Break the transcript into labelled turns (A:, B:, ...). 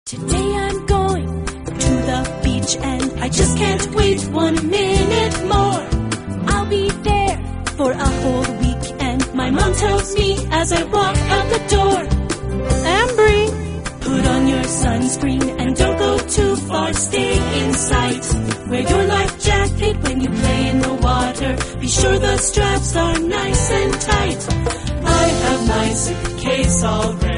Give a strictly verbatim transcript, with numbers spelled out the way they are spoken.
A: Today I'm going to the beach and I just can't wait one minute more. I'll be there for a whole week and my mom tells me as I walk out the door, Ambry, put on your sunscreen and don't go too far, stay in sight. Wear your life jacket when you play in the water, be sure the straps are nice and tight. I have my suitcase all ready.